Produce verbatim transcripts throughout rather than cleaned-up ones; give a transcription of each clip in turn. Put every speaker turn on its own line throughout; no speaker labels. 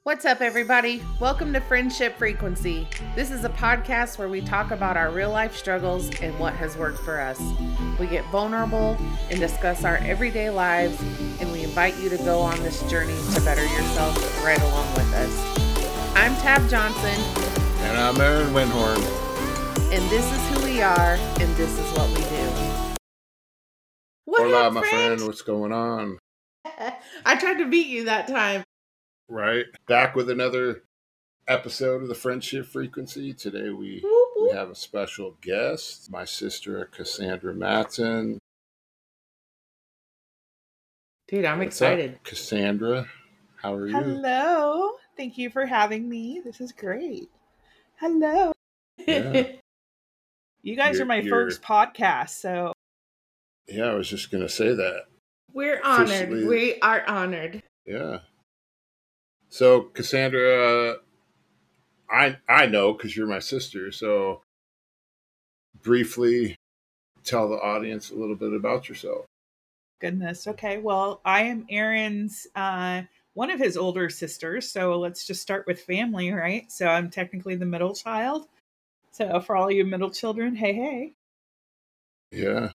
What's up, everybody? Welcome to Friendship Frequency. This is a podcast where we talk about our real life struggles and what has worked for us. We get vulnerable and discuss our everyday lives, and we invite you to go on this journey to better yourself right along with us. I'm Tab Johnson.
And I'm Aaron Winhorn.
And this is who we are, and this is what we do.
What Hola, up, my friend? friend? What's going on?
I tried to beat you that time.
Right. Back with another episode of the Friendship Frequency. Today we, whoop, whoop. we have a special guest, my sister Cassandra Matson.
Dude, I'm
What's
excited.
Up, Cassandra, how are you?
Hello. Thank you for having me. This is great. Hello.
Yeah.
You guys
you're,
are my
you're...
first podcast, so.
Yeah, I was just going to say that.
We're honored. Officially... We are honored.
Yeah. So, Cassandra, uh, I I know because you're my sister. So, briefly tell the audience a little bit about yourself.
Goodness. Okay. Well, I am Aaron's, uh, one of his older sisters. So let's just start with family, right? So I'm technically the middle child. So for all you middle children, hey, hey.
Yeah.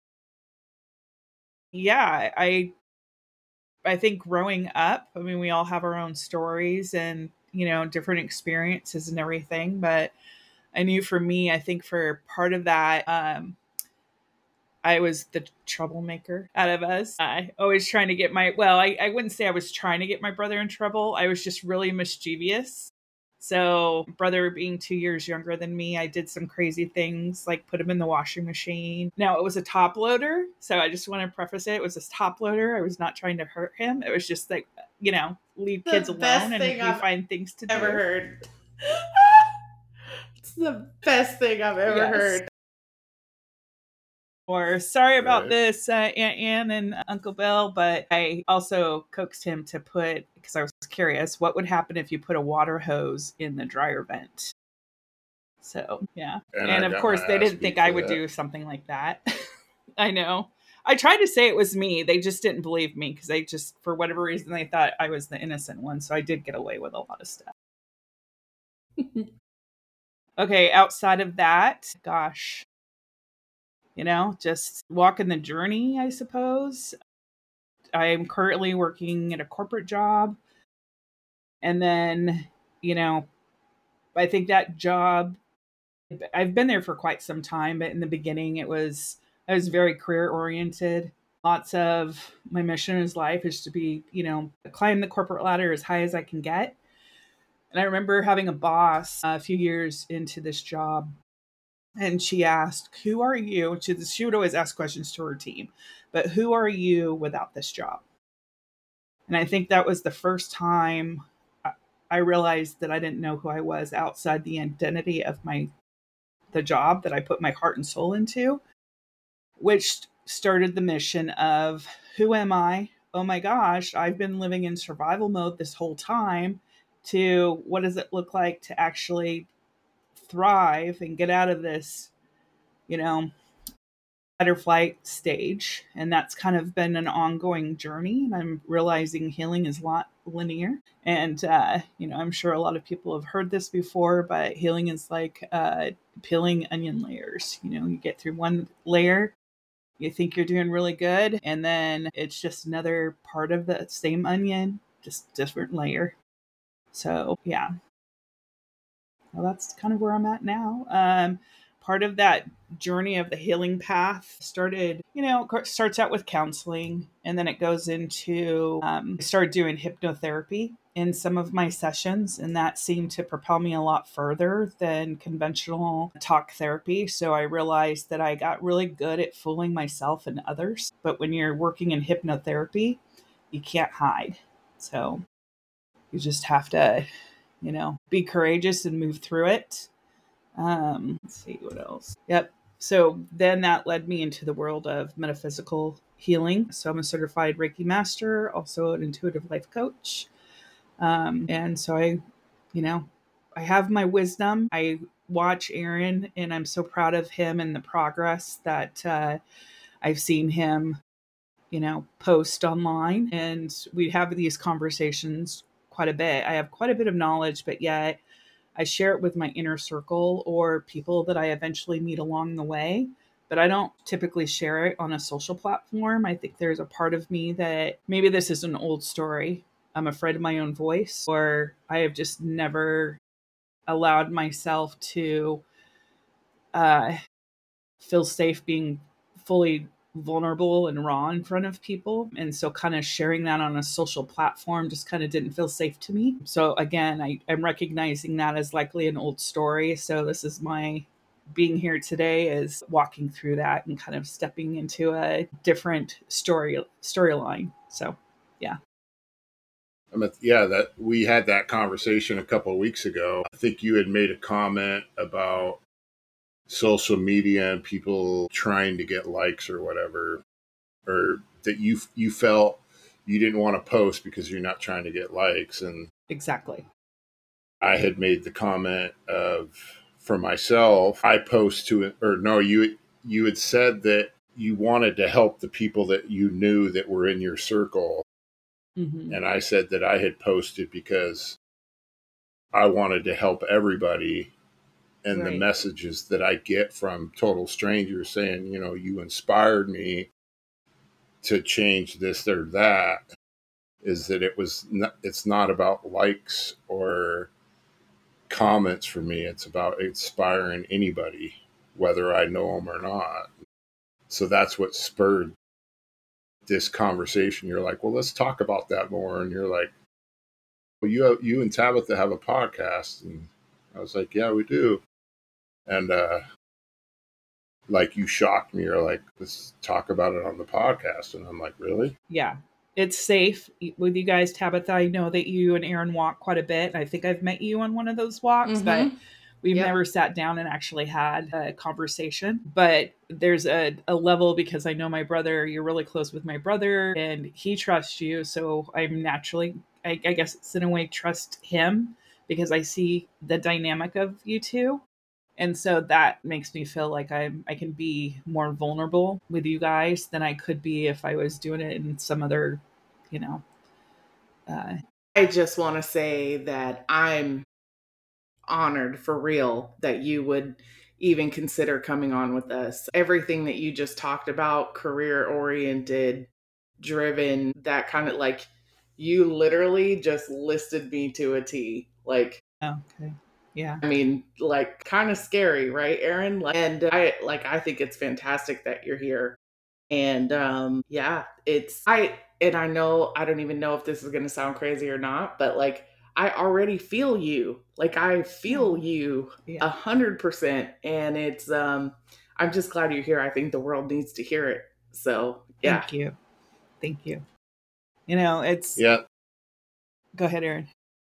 Yeah. I I think growing up, I mean, we all have our own stories and, you know, different experiences and everything. But I knew for me, I think for part of that, um, I was the troublemaker out of us. I always trying to get my, well, I, I wouldn't say I was trying to get my brother in trouble. I was just really mischievous. So brother being two years younger than me, I did some crazy things like put him in the washing machine. Now it was a top loader. So I just want to preface it. It was a top loader. I was not trying to hurt him. It was just like, you know, leave the kids alone and we I've find things to
ever
do.
heard. It's the best thing I've ever yes. heard.
Or sorry about right. this, uh, Aunt Ann and Uncle Bill, but I also coaxed him to put, because I was curious, what would happen if you put a water hose in the dryer vent? So, yeah. And, and of course, they didn't think I would that. do something like that. I know. I tried to say it was me. They just didn't believe me because they just, for whatever reason, they thought I was the innocent one. So I did get away with a lot of stuff. Okay, outside of that, gosh. You know, just walking the journey, I suppose. I am currently working at a corporate job. And then, you know, I think that job, I've been there for quite some time, but in the beginning it was, I was very career oriented. Lots of my mission in life is to be, you know, climb the corporate ladder as high as I can get. And I remember having a boss a few years into this job. And she asked, who are you? She, she would always ask questions to her team, but who are you without this job? And I think that was the first time I realized that I didn't know who I was outside the identity of my, the job that I put my heart and soul into, which started the mission of who am I? Oh my gosh, I've been living in survival mode this whole time, to what does it look like to actually thrive and get out of this, you know, fight or flight stage. And that's kind of been an ongoing journey. And I'm realizing healing is not linear. And, uh, you know, I'm sure a lot of people have heard this before, but healing is like uh, peeling onion layers. You know, you get through one layer, you think you're doing really good. And then it's just another part of the same onion, just different layer. So, yeah. Well, that's kind of where I'm at now. Um, part of that journey of the healing path started, you know, it starts out with counseling, and then it goes into, um, I started doing hypnotherapy in some of my sessions, and that seemed to propel me a lot further than conventional talk therapy. So I realized that I got really good at fooling myself and others. But when you're working in hypnotherapy, you can't hide. So you just have to, you know, be courageous and move through it. Um, let's see what else. Yep. So then that led me into the world of metaphysical healing. So I'm a certified Reiki master, also an intuitive life coach. Um, and so I, you know, I have my wisdom. I watch Aaron and I'm so proud of him and the progress that uh, I've seen him, you know, post online. And we have these conversations quite a bit. I have quite a bit of knowledge, but yet I share it with my inner circle or people that I eventually meet along the way. But I don't typically share it on a social platform. I think there's a part of me that maybe this is an old story. I'm afraid of my own voice, or I have just never allowed myself to uh, feel safe being fully vulnerable and raw in front of people. And so kind of sharing that on a social platform just kind of didn't feel safe to me. So again, I, I'm recognizing that as likely an old story. So this is my being here today, is walking through that and kind of stepping into a different story storyline. So yeah.
I mean, yeah, that we had that conversation a couple of weeks ago. I think you had made a comment about social media and people trying to get likes or whatever, or that you you felt you didn't want to post because you're not trying to get likes. And
exactly,
I had made the comment of, for myself, I post to, or no, you you had said that you wanted to help the people that you knew that were in your circle. Mm-hmm. And I said that I had posted because I wanted to help everybody. And right. The messages that I get from total strangers saying, you know, you inspired me to change this or that, is that it was not, it's not about likes or comments for me. It's about inspiring anybody, whether I know them or not. So that's what spurred this conversation. You're like, well, let's talk about that more. And you're like, well, you have, you and Tabitha have a podcast. And I was like, yeah, we do. And, uh, like, you shocked me. You're like, let's talk about it on the podcast. And I'm like, really?
Yeah. It's safe with you guys, Tabitha. I know that you and Aaron walk quite a bit. I think I've met you on one of those walks, mm-hmm. but we've yep. never sat down and actually had a conversation. But there's a, a level, because I know my brother, you're really close with my brother, and he trusts you. So I'm naturally, I, I guess it's in a way, trust him, because I see the dynamic of you two. And so that makes me feel like I'm, I can be more vulnerable with you guys than I could be if I was doing it in some other, you know.
Uh, I just want to say that I'm honored for real that you would even consider coming on with us. Everything that you just talked about, career oriented, driven, that kind of, like, you literally just listed me to a T. Like,
okay. Yeah.
I mean, like, kind of scary, right, Aaron? And I like, I think it's fantastic that you're here. And um, yeah, it's, I, and I know, I don't even know if this is going to sound crazy or not, but like, I already feel you. Like, I feel you a hundred percent. And it's, um, I'm just glad you're here. I think the world needs to hear it. So yeah.
Thank you. Thank you. You know, it's,
yeah.
Go ahead, Aaron.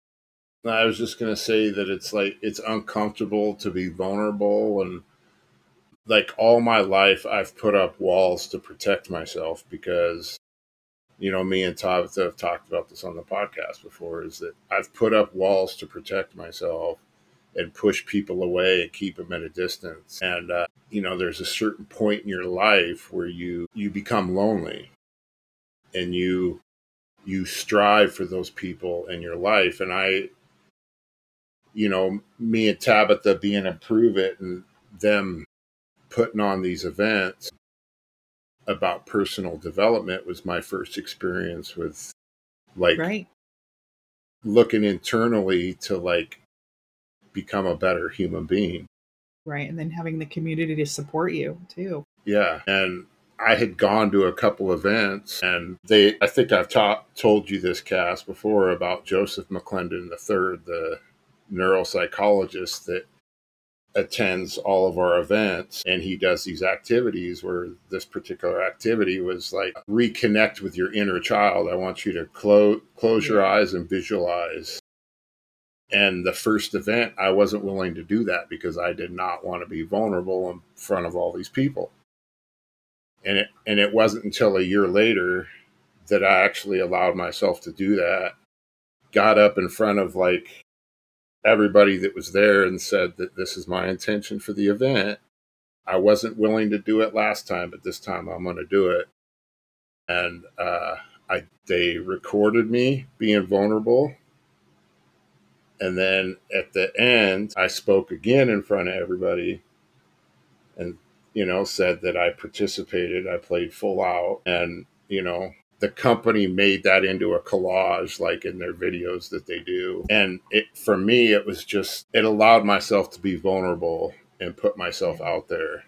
I was just going to say that it's like, it's uncomfortable to be vulnerable. And like, all my life, I've put up walls to protect myself because, you know, me and Tabitha have talked about this on the podcast before, is that I've put up walls to protect myself and push people away and keep them at a distance. And, uh, you know, there's a certain point in your life where you, you become lonely and you, you strive for those people in your life. And I, you know, me and Tabitha being in Prove It and them putting on these events about personal development was my first experience with, like,
right.
looking internally to, like, become a better human being.
Right. And then having the community to support you too.
Yeah. And I had gone to a couple events, and they, I think I've ta- told you this, Cass, before, about Joseph McClendon the third, the neuropsychologist that attends all of our events, and he does these activities where this particular activity was like, reconnect with your inner child. I want you to close close yeah. your eyes and visualize. And the first event, I wasn't willing to do that because I did not want to be vulnerable in front of all these people. And it and it wasn't until a year later that I actually allowed myself to do that. Got up in front of, like, everybody that was there and said that this is my intention for the event. I wasn't willing to do it last time, but this time I'm going to do it. And uh, I they recorded me being vulnerable, And then at the end, I spoke again in front of everybody and, you know, said that I participated, I played full out. And, you know, the company made that into a collage, like in their videos that they do. And it, for me, it was just, it allowed myself to be vulnerable and put myself out there.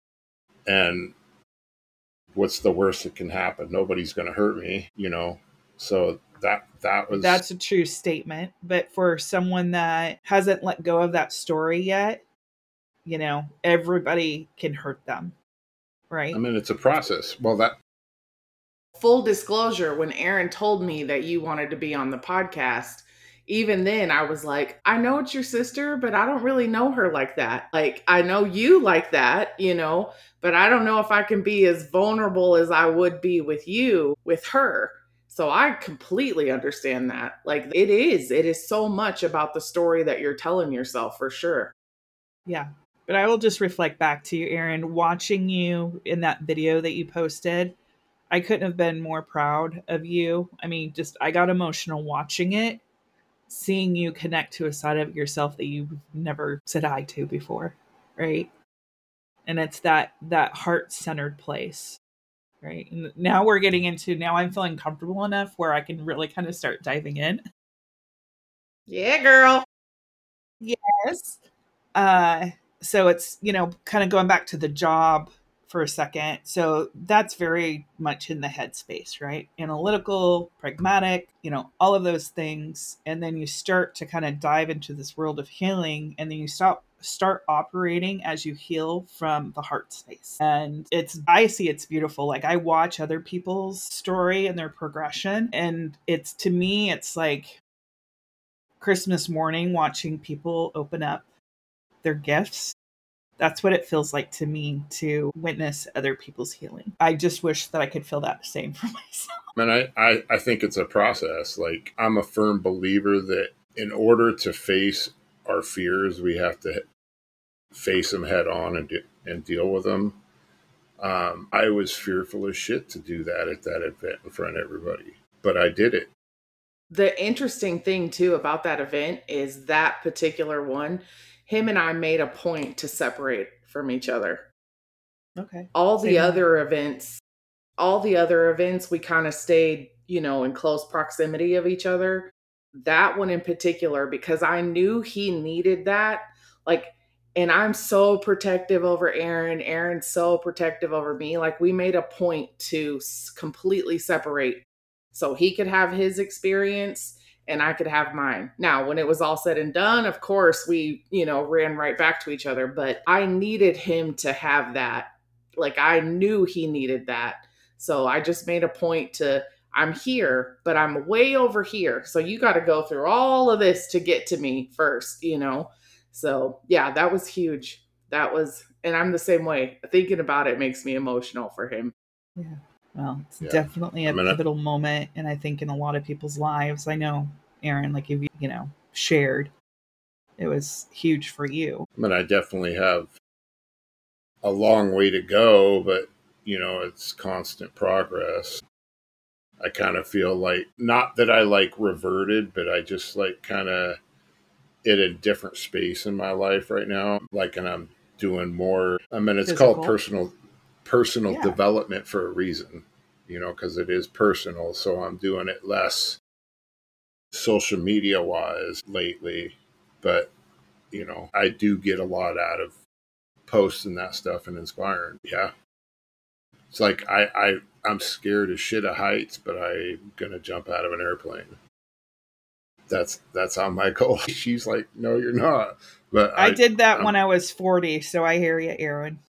And what's the worst that can happen? Nobody's going to hurt me, you know? So that, that was,
That's a true statement. But for someone that hasn't let go of that story yet, you know, everybody can hurt them. Right.
I mean, it's a process. Well, that,
full disclosure, when Aaron told me that you wanted to be on the podcast, even then I was like, I know it's your sister, but I don't really know her like that. Like, I know you like that, you know, but I don't know if I can be as vulnerable as I would be with you, with her. So I completely understand that. Like, it is, it is so much about the story that you're telling yourself, for sure.
Yeah. But I will just reflect back to you, Aaron, watching you in that video that you posted. I couldn't have been more proud of you. I mean, just, I got emotional watching it, seeing you connect to a side of yourself that you've never said hi to before, right? And it's that, that heart-centered place, right? And now we're getting into, now I'm feeling comfortable enough where I can really kind of start diving in.
Yeah, girl.
Yes. Uh, so it's, you know, kind of going back to the job for a second. So that's very much in the headspace, right? Analytical, pragmatic, you know, all of those things. And then you start to kind of dive into this world of healing, and then you stop start operating as you heal from the heart space. And it's, I see it's beautiful. Like, I watch other people's story and their progression, and it's, to me, it's like Christmas morning watching people open up their gifts. That's what it feels like to me to witness other people's healing. I just wish that I could feel that same for myself.
And I, I, I think it's a process. Like, I'm a firm believer that in order to face our fears, we have to face them head on and, do, and deal with them. Um, I was fearful as shit to do that at that event in front of everybody, but I did it.
The interesting thing too about that event is that particular one, him and I made a point to separate from each other.
Okay.
All the
Same
other
way.
events, all the other events, we kind of stayed, you know, in close proximity of each other. That one in particular, because I knew he needed that. Like, and I'm so protective over Aaron. Aaron's so protective over me. Like, we made a point to completely separate so he could have his experience and I could have mine. Now, when it was all said and done, of course, we, you know, ran right back to each other, but I needed him to have that. Like, I knew he needed that. So I just made a point to, I'm here, but I'm way over here. So you got to go through all of this to get to me first, you know? So yeah, that was huge. That was, and I'm the same way. Thinking about it makes me emotional for him.
Yeah. Well, it's
Yeah.
definitely a
I mean, I-
pivotal moment. And I think in a lot of people's lives, I know, Aaron, like, if you, you know, shared, it was huge for you.
I mean, I definitely have a long way to go, but, you know, it's constant progress. I kind of feel like, not that I like reverted, but I just like kind of in a different space in my life right now. Like, and I'm doing more, I mean, it's
Physical.
called personal, personal
Yeah.
development for a reason, you know, because it is personal. So I'm doing it less social media wise lately, but, you know, I do get a lot out of posting that stuff and inspiring. Yeah. It's like, I, I, I'm scared as shit of heights, but I'm going to jump out of an airplane. That's, that's on my goal. She's like, no, you're not. But
I,
I,
did that
I'm,
when I was forty. So I hear you, Aaron.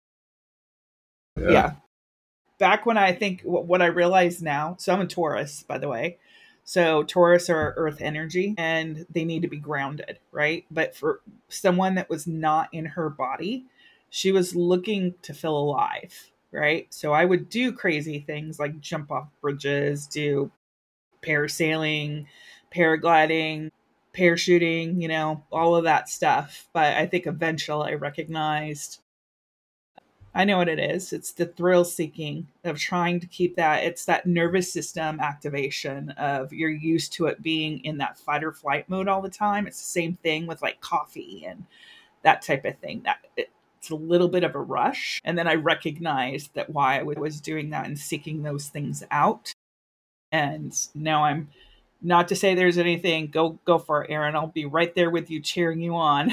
yeah.
Yeah. Back when I think what I realize now, so I'm a Taurus, by the way. So Taurus are earth energy and they need to be grounded, right? But for someone that was not in her body, she was looking to feel alive, right? So I would do crazy things like jump off bridges, do parasailing, paragliding, parachuting, you know, all of that stuff. But I think eventually I recognized I know what it is. It's the thrill seeking of trying to keep that. It's that nervous system activation of you're used to it being in that fight or flight mode all the time. It's the same thing with like coffee and that type of thing. That it, it's a little bit of a rush. And then I recognized that why I was doing that and seeking those things out. And now I'm not to say there's anything, go go for it, Aaron. I'll be right there with you, cheering you on.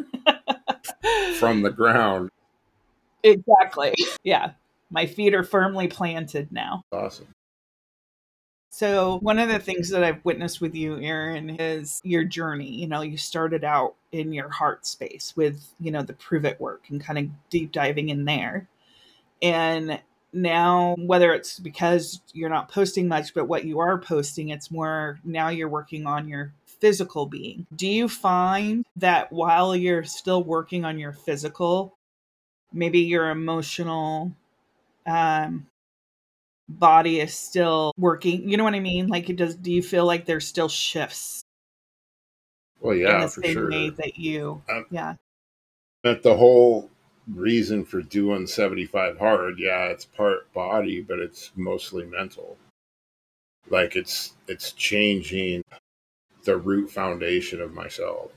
From the ground.
Exactly. Yeah. My feet are firmly planted now.
Awesome.
So one of the things that I've witnessed with you, Aaron, is your journey. You know, you started out in your heart space with, you know, the Prove It work and kind of deep diving in there. And now, whether it's because you're not posting much, but what you are posting, it's more now you're working on your physical being. Do you find that while you're still working on your physical, maybe your emotional um, body is still working? You know what I mean? Like, it does. Do you feel like there's still shifts?
Well, yeah,
in the
for
same
sure.
way that you,
um,
yeah.
But the whole reason for doing seventy-five hard, yeah, it's part body, but it's mostly mental. Like it's it's changing the root foundation of myself.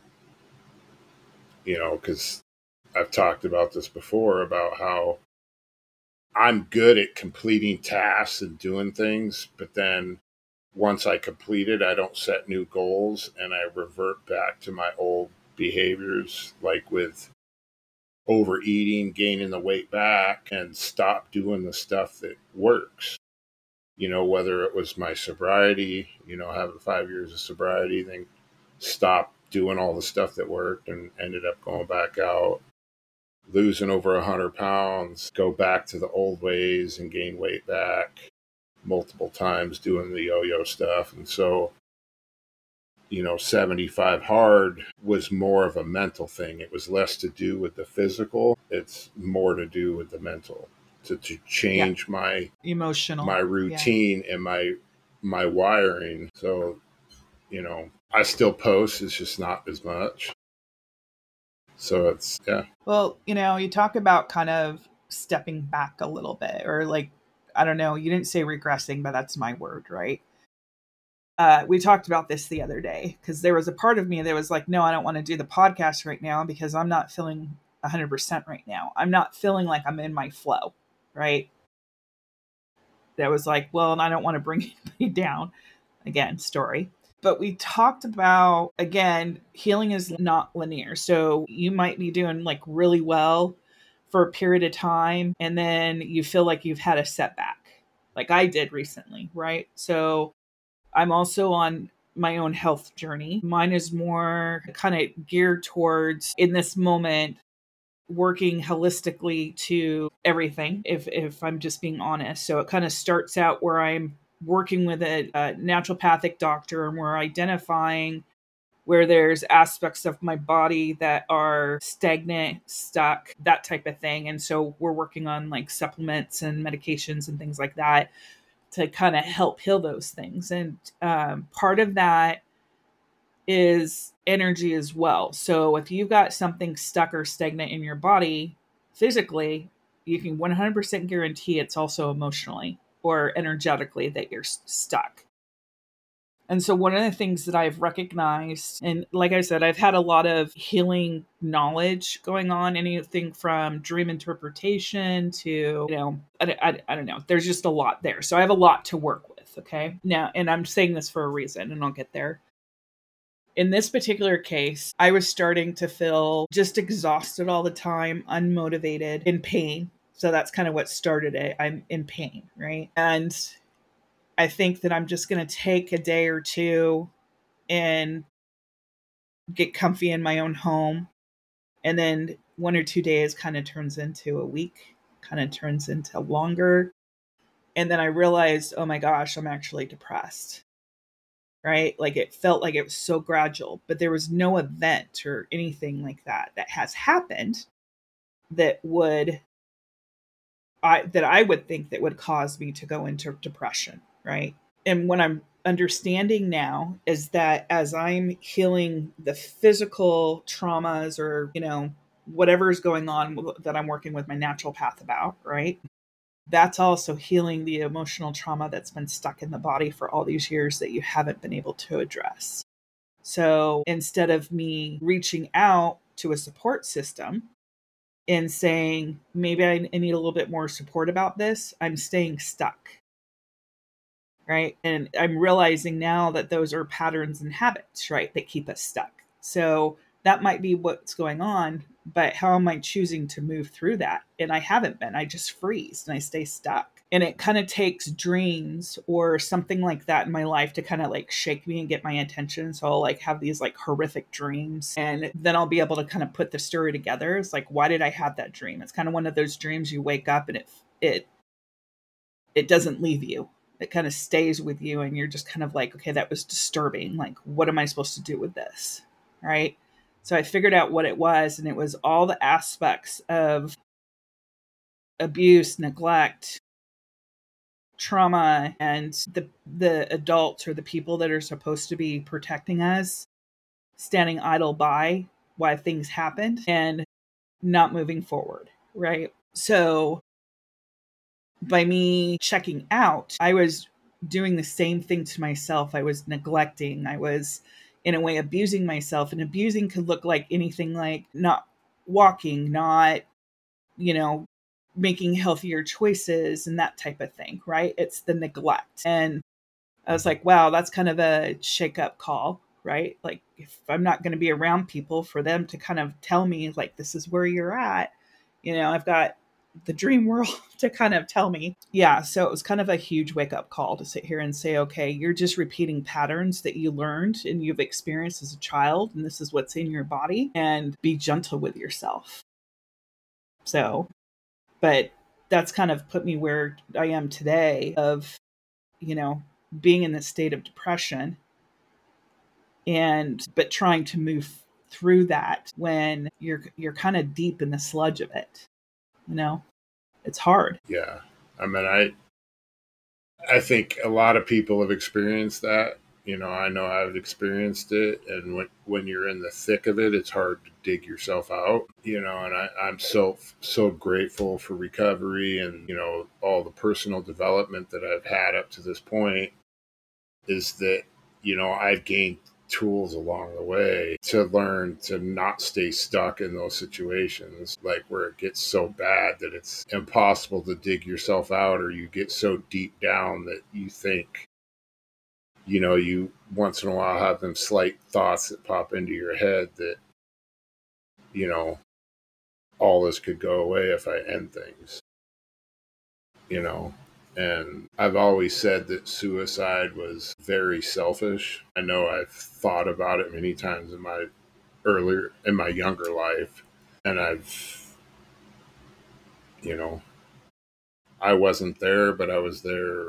You know, because I've talked about this before about how I'm good at completing tasks and doing things, but then once I complete it, I don't set new goals and I revert back to my old behaviors, like with overeating, gaining the weight back, and stop doing the stuff that works. You know, whether it was my sobriety, you know, having five years of sobriety, then stop doing all the stuff that worked and ended up going back out, losing over a hundred pounds, go back to the old ways and gain weight back multiple times doing the yo-yo stuff. And so, you know, seventy-five hard was more of a mental thing. It was less to do with the physical. It's more to do with the mental, to, to change yeah. my
emotional,
my routine yeah. and my, my wiring. So, you know, I still post, it's just not as much. So it's, yeah.
Well, you know, you talk about kind of stepping back a little bit, or like, I don't know, you didn't say regressing, but that's my word, right? Uh, we talked about this the other day because there was a part of me that was like, no, I don't want to do the podcast right now because I'm not feeling one hundred percent right now. I'm not feeling like I'm in my flow, right? That was like, well, I don't want to bring anybody down. Again, story. But we talked about, again, healing is not linear. So you might be doing like really well for a period of time, and then you feel like you've had a setback, like I did recently, right? So I'm also on my own health journey. Mine is more kind of geared towards, in this moment, working holistically to everything, if if I'm just being honest. So it kind of starts out where I'm working with a, a naturopathic doctor, and we're identifying where there's aspects of my body that are stagnant, stuck, that type of thing. And so we're working on like supplements and medications and things like that to kind of help heal those things. And um, part of that is energy as well. So if you've got something stuck or stagnant in your body physically, you can one hundred percent guarantee it's also emotionally or energetically that you're stuck. And so one of the things that I've recognized, and like I said, I've had a lot of healing knowledge going on, anything from dream interpretation to, you know, I, I, I don't know. There's just a lot there. So I have a lot to work with. Okay. Now, and I'm saying this for a reason, and I'll get there. In this particular case, I was starting to feel just exhausted all the time, unmotivated, in pain. So that's kind of what started it. I'm in pain, right? And I think that I'm just going to take a day or two and get comfy in my own home. And then one or two days kind of turns into a week, kind of turns into longer. And then I realized, oh my gosh, I'm actually depressed. Right? Like it felt like it was so gradual, but there was no event or anything like that that has happened that would, I, that I would think that would cause me to go into depression. Right. And what I'm understanding now is that as I'm healing the physical traumas or, you know, whatever is going on that I'm working with my naturopath about, right? That's also healing the emotional trauma that's been stuck in the body for all these years that you haven't been able to address. So instead of me reaching out to a support system and saying, maybe I need a little bit more support about this, I'm staying stuck. Right. And I'm realizing now that those are patterns and habits, right, that keep us stuck. So that might be what's going on, but how am I choosing to move through that? And I haven't been. I just freeze and I stay stuck. And it kind of takes dreams or something like that in my life to kind of like shake me and get my attention. So I'll like have these like horrific dreams, and then I'll be able to kind of put the story together. It's like, why did I have that dream? It's kind of one of those dreams you wake up and it it it doesn't leave you. It kind of stays with you, and you're just kind of like, okay, that was disturbing. Like, what am I supposed to do with this? Right. So I figured out what it was, and it was all the aspects of abuse, neglect, trauma, and the the adults or the people that are supposed to be protecting us standing idle by while things happened and not moving forward. Right. So by me checking out, I was doing the same thing to myself. I was neglecting. I was, in a way, abusing myself. And abusing could look like anything like not walking, not, you know, making healthier choices and that type of thing, right? It's the neglect. And I was like, wow, that's kind of a shake-up call, right? Like, if I'm not going to be around people for them to kind of tell me, like, this is where you're at, you know, I've got the dream world to kind of tell me. Yeah. So it was kind of a huge wake up call to sit here and say, okay, you're just repeating patterns that you learned and you've experienced as a child, and this is what's in your body, and be gentle with yourself. So, but that's kind of put me where I am today of, you know, being in this state of depression and, but trying to move through that when you're, you're kind of deep in the sludge of it. You know, it's hard.
Yeah. I mean, I, I think a lot of people have experienced that. You know, I know I've experienced it. And when, when you're in the thick of it, it's hard to dig yourself out, you know, and I, I'm so, so grateful for recovery and, you know, all the personal development that I've had up to this point is that, you know, I've gained tools along the way to learn to not stay stuck in those situations, like where it gets so bad that it's impossible to dig yourself out, or you get so deep down that you think, you know, you once in a while have them slight thoughts that pop into your head that, you know, all this could go away if I end things, you know. And I've always said that suicide was very selfish. I know I've thought about it many times in my earlier, in my younger life. And I've, you know, I wasn't there, but I was there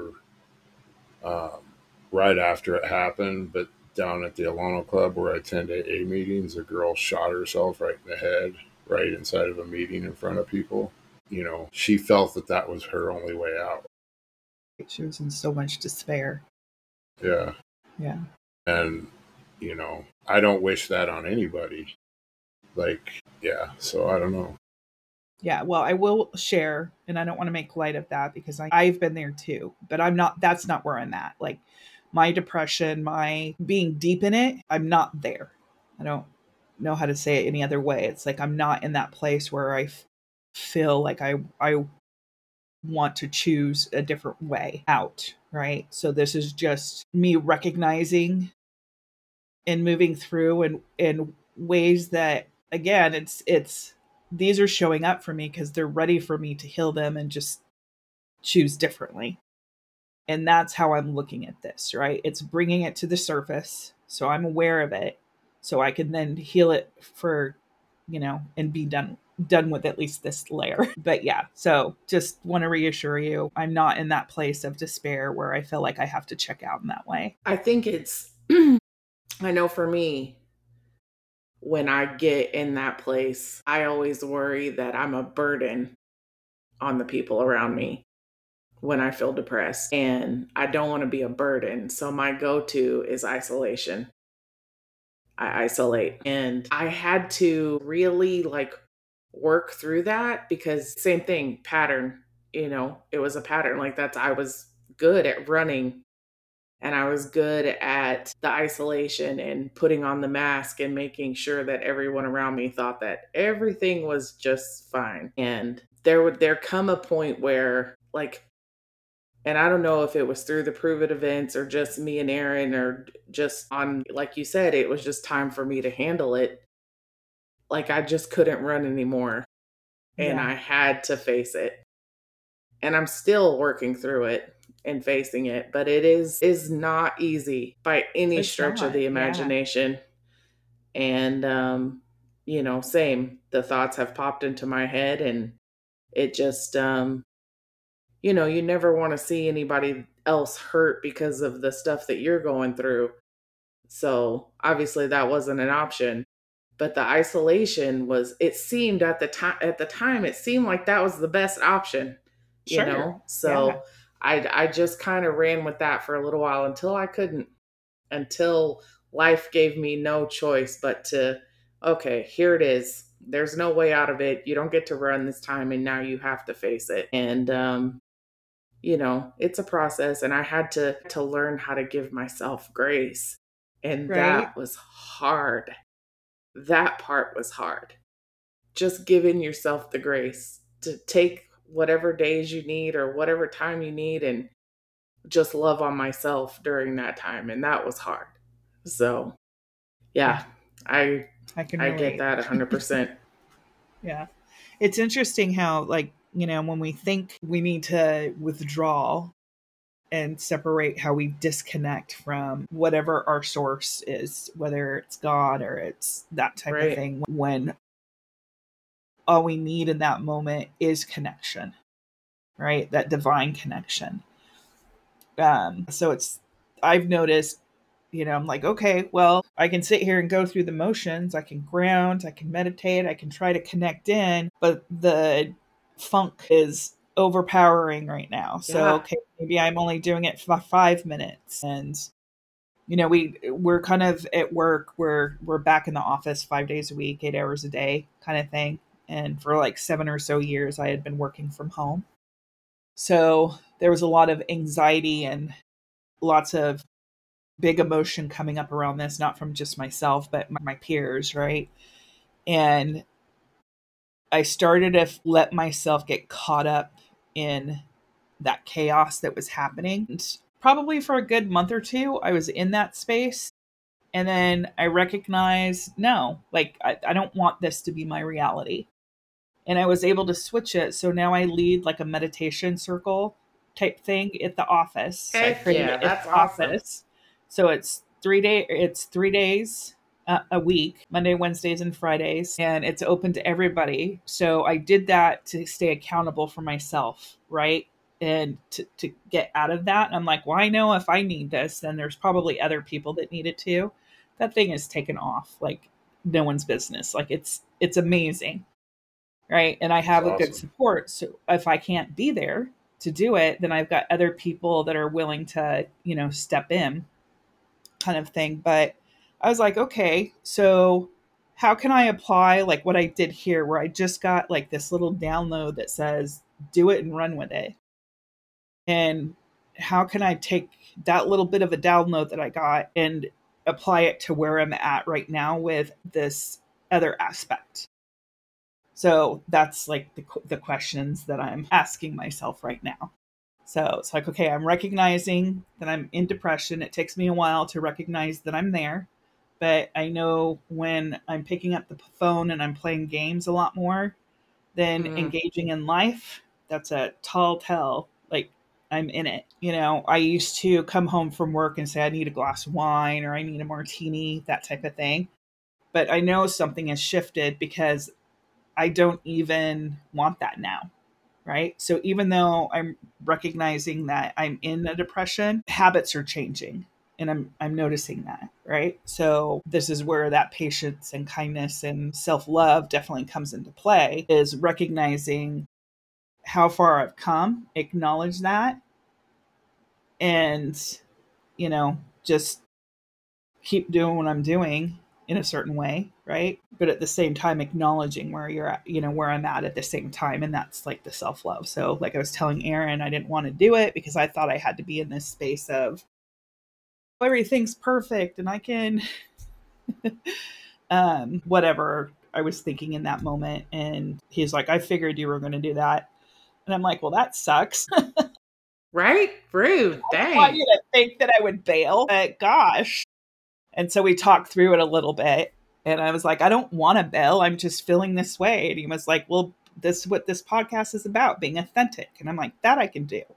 um, right after it happened. But down at the Alano Club where I attend A A meetings, a girl shot herself right in the head, right inside of a meeting in front of people. You know, she felt that that was her only way out.
She was in so much despair.
Yeah.
Yeah.
And, you know, I don't wish that on anybody. Like, yeah, so I don't know.
Yeah, well, I will share, and I don't want to make light of that because I, I've been there too, but I'm not, that's not where I'm at. Like my depression, my being deep in it, I'm not there. I don't know how to say it any other way. It's like I'm not in that place where I f- feel like I, I want to choose a different way out, right? So this is just me recognizing and moving through in in ways that, again, it's it's these are showing up for me because they're ready for me to heal them and just choose differently. And that's how I'm looking at this, right? It's bringing it to the surface so I'm aware of it so I can then heal it for, you know, and be done done with at least this layer. But yeah, so just want to reassure you, I'm not in that place of despair where I feel like I have to check out in that way.
I think it's, I know for me, when I get in that place, I always worry that I'm a burden on the people around me when I feel depressed. And I don't want to be a burden. So my go-to is isolation. I isolate. And I had to really like work through that, because same thing, pattern, you know, it was a pattern. Like that's, I was good at running, and I was good at the isolation and putting on the mask and making sure that everyone around me thought that everything was just fine. And there would there come a point where, like, and I don't know if it was through the Prove It events or just me and Aaron, or just on, like you said, it was just time for me to handle it. Like I just couldn't run anymore, and
Yeah.
I had to face it. And I'm still working through it and facing it, but it is is not easy by any
It's
stretch of
not.
the
Yeah.
imagination. And um you know, same, the thoughts have popped into my head, and it just um you know, you never want to see anybody else hurt because of the stuff that you're going through. So obviously that wasn't an option. But the isolation was, it seemed at the time at the time it seemed like that was the best option, you
Sure.
know.
Yeah.
So I I just kind of ran with that for a little while until I couldn't, until life gave me no choice but to, okay, here it is. There's no way out of it. You don't get to run this time, and now you have to face it. And um you know, it's a process, and I had to to learn how to give myself grace. And
Right.
that was hard. That part was hard. Just giving yourself the grace to take whatever days you need or whatever time you need, and just love on myself during that time. And that was hard. So yeah,
Yeah.
I
I can
I get
relate.
that one hundred percent.
Yeah. It's interesting how, like, you know, when we think we need to withdraw and separate, how we disconnect from whatever our source is, whether it's God or it's that type of
Right.
thing, when all we need in that moment is connection, right? That divine connection. Um, so it's, I've noticed, you know, I'm like, okay, well, I can sit here and go through the motions. I can ground, I can meditate, I can try to connect in, but the funk is overpowering right now. So,
Yeah.
okay, maybe I'm only doing it for five minutes. And, you know, we, we're kind of at work, we're, we're back in the office five days a week, eight hours a day kind of thing. And for like seven or so years, I had been working from home. So there was a lot of anxiety and lots of big emotion coming up around this, not from just myself, but my, my peers, right? And I started to let myself get caught up in that chaos that was happening. And probably for a good month or two, I was in that space. And then I recognized, no, like, I, I don't want this to be my reality. And I was able to switch it. So now I lead like a meditation circle type thing at the office. I
Heck
created
yeah,
it at
that's
the
awesome.
office. So it's three day. It's three days uh, a week, Monday, Wednesdays, and Fridays, and it's open to everybody. So I did that to stay accountable for myself, right? And to, to get out of that. And I'm like, well, I know if I need this, then there's probably other people that need it too. That thing is taken off like no one's business. Like it's it's amazing. Right. And I
That's
have a good
awesome.
support. So if I can't be there to do it, then I've got other people that are willing to, you know, step in kind of thing. But I was like, okay, so how can I apply like what I did here, where I just got like this little download that says, do it and run with it? And how can I take that little bit of a download that I got and apply it to where I'm at right now with this other aspect? So that's like the, the questions that I'm asking myself right now. So it's like, okay, I'm recognizing that I'm in depression. It takes me a while to recognize that I'm there. But I know when I'm picking up the phone and I'm playing games a lot more than
Mm.
engaging in life, that's a tall tell. Like, I'm in it. You know, I used to come home from work and say, I need a glass of wine or I need a martini, that type of thing. But I know something has shifted because I don't even want that now, right? So even though I'm recognizing that I'm in a depression, habits are changing, and I'm I'm noticing that, right? So this is where that patience and kindness and self-love definitely comes into play, is recognizing how far I've come, acknowledge that, and, you know, just keep doing what I'm doing in a certain way, right? But at the same time, acknowledging where you're at, you know, where I'm at at the same time. And that's like the self-love. So like I was telling Aaron, I didn't want to do it because I thought I had to be in this space of everything's perfect and I can, um, whatever I was thinking in that moment. And he's like, I figured you were going to do that. And I'm like, well, that sucks.
Right? Rude. Dang.
I want you to think that I would bail, but gosh. And so we talked through it a little bit. And I was like, I don't want to bail. I'm just feeling this way. And he was like, well, this is what this podcast is about, being authentic. And I'm like, that I can do.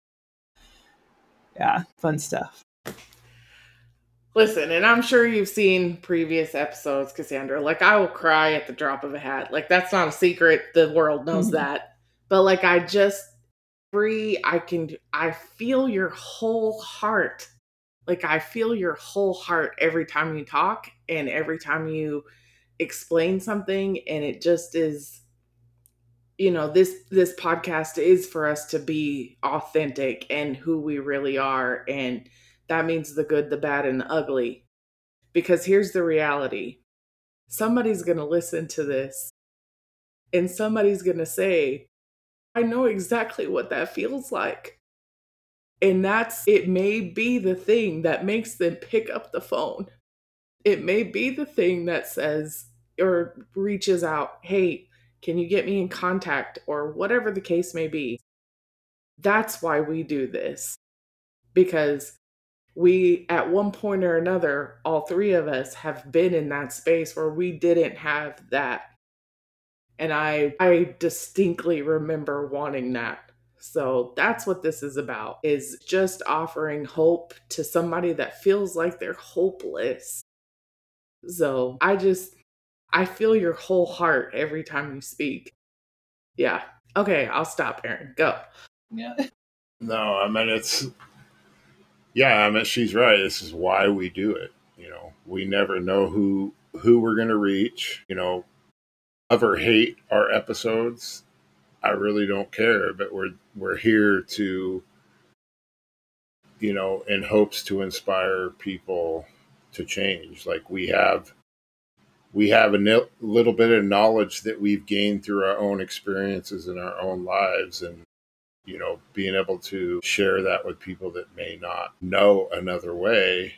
Yeah, fun stuff.
Listen, and I'm sure you've seen previous episodes, Cassandra. Like, I will cry at the drop of a hat. Like, that's not a secret. The world knows that. But, like, I just, free, I can, I feel your whole heart. Like, I feel your whole heart every time you talk and every time you explain something. And it just is, you know, this, this podcast is for us to be authentic and who we really are. And that means the good, the bad, and the ugly. Because here's the reality. Somebody's going to listen to this and somebody's going to say, I know exactly what that feels like. And that's, it may be the thing that makes them pick up the phone. It may be the thing that says or reaches out, hey, can you get me in contact, or whatever the case may be. That's why we do this. Because we, at one point or another, all three of us have been in that space where we didn't have that. And I, I distinctly remember wanting that. So that's what this is about, is just offering hope to somebody that feels like they're hopeless. So I just, I feel your whole heart every time you speak. Yeah. Okay, I'll stop, Aaron. Go.
Yeah.
No, I mean, it's, yeah, I mean, she's right. This is why we do it. You know, we never know who, who we're going to reach, you know, love or hate our episodes. I really don't care, but we're, we're here to, you know, in hopes to inspire people to change. Like, we have, we have a nil- little bit of knowledge that we've gained through our own experiences in our own lives. And, you know, being able to share that with people that may not know another way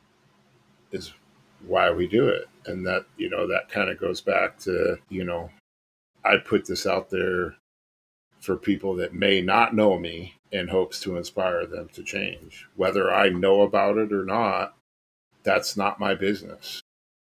is why we do it. And that, you know, that kind of goes back to, you know, I put this out there for people that may not know me in hopes to inspire them to change. Whether I know about it or not, that's not my business.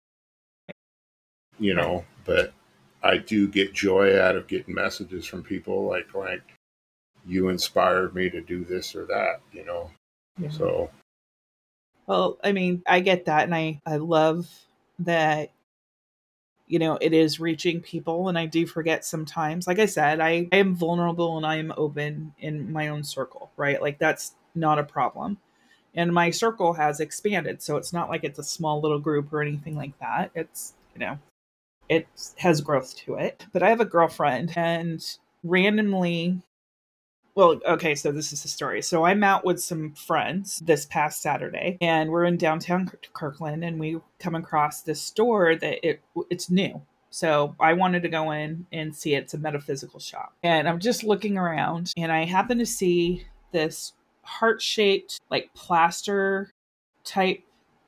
You know, but I do get joy out of getting messages from people like, like, you inspired me to do this or that, you know? Yeah. So.
Well, I mean, I get that. And I, I love that, you know, it is reaching people. And I do forget sometimes, like I said, I, I am vulnerable and I am open in my own circle, right? Like, that's not a problem. And my circle has expanded. So it's not like it's a small little group or anything like that. It's, you know, it has growth to it. But I have a girlfriend, and randomly, well, okay, so this is the story. So I'm out with some friends this past Saturday, and we're in downtown Kirkland, and we come across this store that it it's new. So I wanted to go in and see it. It's a metaphysical shop. And I'm just looking around, and I happen to see this heart-shaped, like, plaster type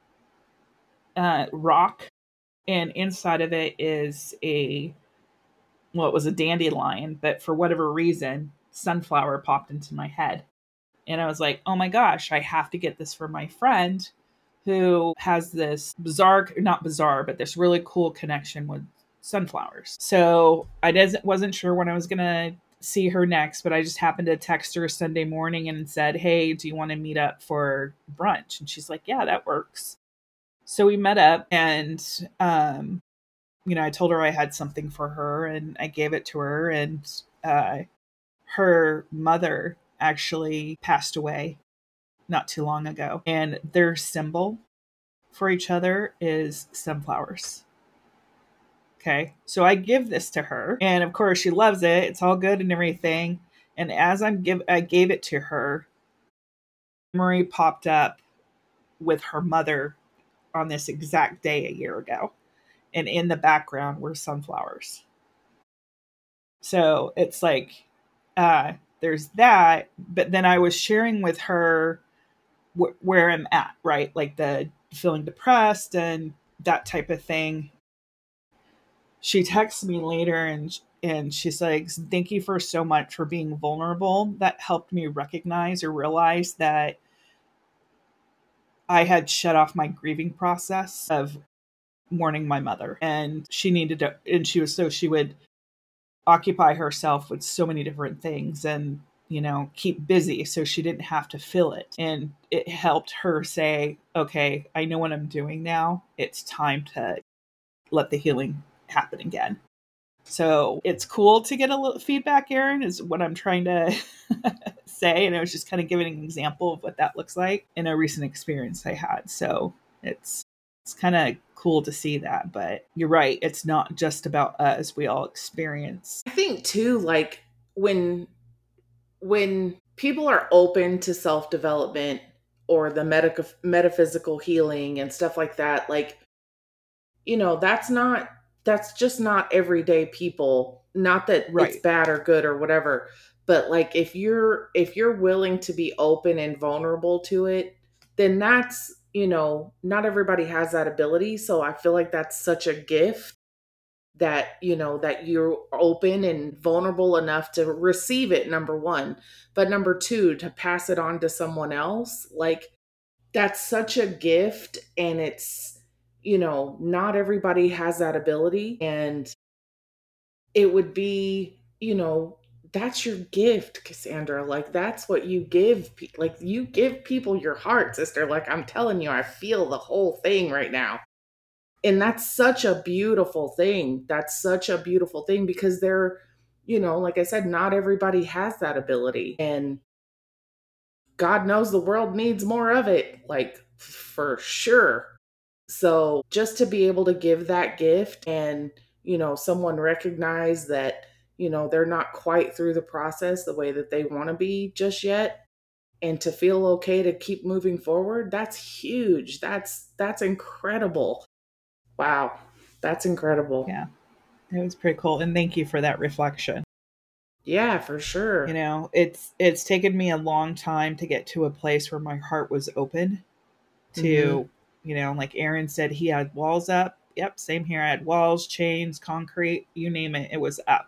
uh, rock. And inside of it is a, well, it was a dandelion, but for whatever reason, sunflower popped into my head. And I was like, oh my gosh, I have to get this for my friend who has this bizarre, not bizarre, but this really cool connection with sunflowers. So I doesn't, wasn't sure when I was going to see her next, but I just happened to text her Sunday morning and said, hey, do you want to meet up for brunch? And she's like, yeah, that works. So we met up, and, um, you know, I told her I had something for her, and I gave it to her. And uh, her mother actually passed away not too long ago. And their symbol for each other is sunflowers. Okay. So I give this to her, and of course she loves it. It's all good and everything. And as I'm give, I gave it to her, memory popped up with her mother on this exact day a year ago. and in the background were sunflowers. So it's like, uh, there's that. But then I was sharing with her wh- where I'm at, right? Like the feeling depressed and that type of thing. She texts me later and and she's like, thank you for so much for being vulnerable. That helped me recognize or realize that I had shut off my grieving process of mourning my mother. And she needed to, and she was, so she would occupy herself with so many different things and, you know, keep busy so she didn't have to feel it. And it helped her say, okay, I know what I'm doing now. It's time to let the healing happen again. So it's cool to get a little feedback, Erin, is what I'm trying to say. And I was just kind of giving an example of what that looks like in a recent experience I had. So it's it's kind of cool to see that. But you're right. It's not just about us. We all experience.
I think too, like when when people are open to self-development or the medic- metaphysical healing and stuff like that, like, you know, that's not, that's just not everyday people. Not that it's
Right.
bad or good or whatever, but like if you're if you're willing to be open and vulnerable to it, then that's, you know, not everybody has that ability. So I feel like that's such a gift that, you know, that you're open and vulnerable enough to receive it, number one. But number two, to pass it on to someone else, like that's such a gift. And it's, you know, not everybody has that ability. And it would be, you know, that's your gift, Cassandra. Like that's what you give. pe- Like you give people your heart, sister. Like I'm telling you, I feel the whole thing right now. And that's such a beautiful thing. That's such a beautiful thing because they're, you know, like I said, not everybody has that ability. And God knows the world needs more of it, like for sure. So just to be able to give that gift and, you know, someone recognize that, you know, they're not quite through the process the way that they want to be just yet, and to feel okay to keep moving forward, that's huge. That's that's incredible. Wow. That's incredible.
Yeah. It was pretty cool. And thank you for that reflection.
Yeah, for sure.
You know, it's it's taken me a long time to get to a place where my heart was open to, mm-hmm. you know, like Aaron said, he had walls up. Yep, same here. I had walls, chains, concrete, you name it, it was up.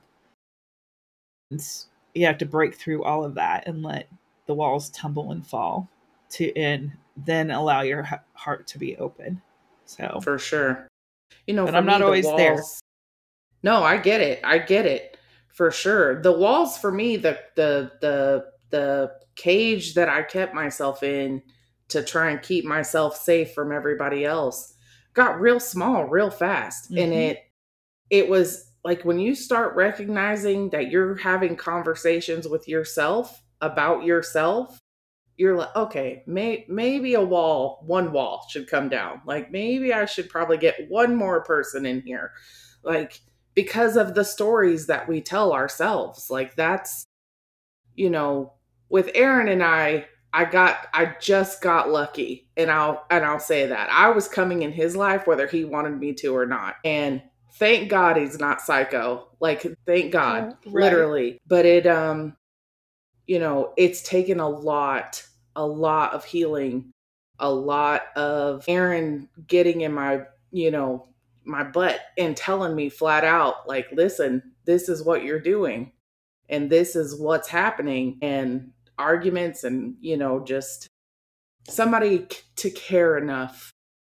And you have to break through all of that and let the walls tumble and fall to, and then allow your heart to be open. So
for sure. You know,
but
for
I'm not
me,
always
the walls,
there.
No, I get it. I get it for sure. The walls for me, the the the the cage that I kept myself in to try and keep myself safe from everybody else got real small real fast. Mm-hmm. And it it was like when you start recognizing that you're having conversations with yourself about yourself, you're like, okay, may, maybe a wall, one wall should come down. Like maybe I should probably get one more person in here. Like because of the stories that we tell ourselves. Like that's, you know, with Aaron and I, I got, I just got lucky. And I'll, and I'll say that I was coming in his life, whether he wanted me to or not. And thank God he's not psycho. Like, thank God, uh, right. Literally. But it, um, you know, it's taken a lot, a lot of healing, a lot of Aaron getting in my, you know, my butt and telling me flat out, like, listen, this is what you're doing and this is what's happening, and arguments and, you know, just somebody to care enough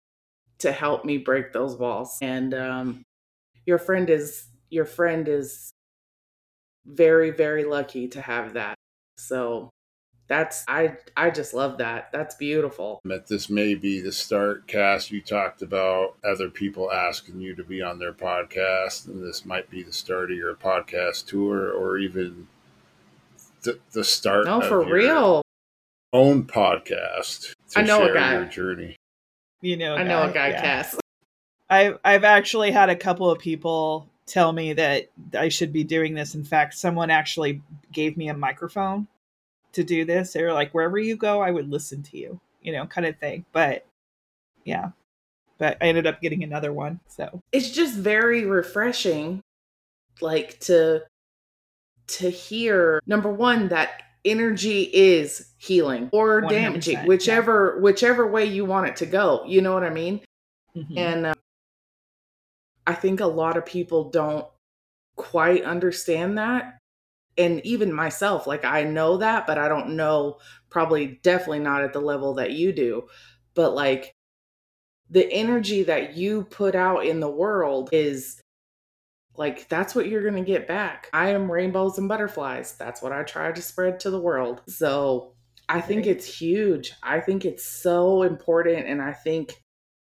to help me break those walls. And um, your friend is, your friend is very, very lucky to have that. So that's, I, I just love that. That's beautiful.
That this may be the start, Cass. You talked about other people asking you to be on their podcast, and this might be the start of your podcast tour, or even the, the start
no,
of
for
your
real.
own podcast to
I know
share
a guy.
your journey.
You know, a
I
guy.
know a guy,
yeah.
Cass.
I've I've actually had a couple of people tell me that I should be doing this. In fact, someone actually gave me a microphone to do this. They were like, wherever you go, I would listen to you, you know, kind of thing. But yeah, but I ended up getting another one. So
it's just very refreshing, like to to hear, number one, that energy is healing or damaging, whichever yeah. whichever way you want it to go. You know what I mean? Mm-hmm. And uh, I think a lot of people don't quite understand that. And even myself, like I know that, but I don't know, probably definitely not at the level that you do. But like the energy that you put out in the world is like, that's what you're going to get back. I am rainbows and butterflies. That's what I try to spread to the world. So I think right. it's huge. I think it's so important. And I think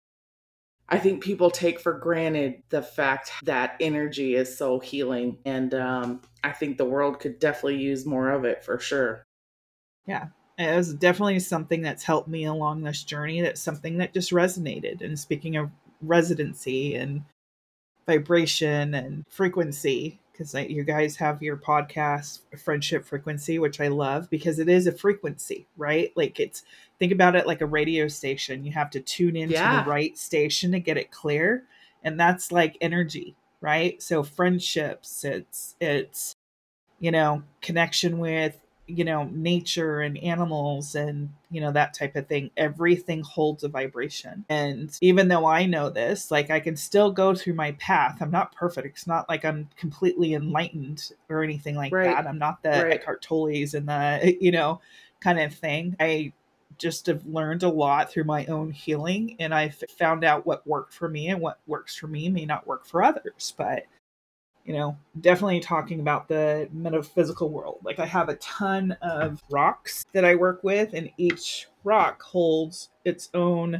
I think people take for granted the fact that energy is so healing. And um, I think the world could definitely use more of it for sure.
Yeah, it was definitely something that's helped me along this journey. That's something that just resonated. And speaking of residency and vibration and frequency, because you guys have your podcast, Friendship Frequency, which I love because it is a frequency, right? Like it's, think about it like a radio station. You have to tune into yeah. the right station to get it clear. And that's like energy, right? So friendships, it's, it's, you know, connection with, you know, nature and animals and, you know, that type of thing. Everything holds a vibration. And even though I know this, like I can still go through my path. I'm not perfect. It's not like I'm completely enlightened or anything like right. that. I'm not the right. Eckhart Tolle's and the, you know, kind of thing. I just have learned a lot through my own healing. And I've found out what worked for me, and what works for me may not work for others. But you know, definitely talking about the metaphysical world. Like I have a ton of rocks that I work with, and each rock holds its own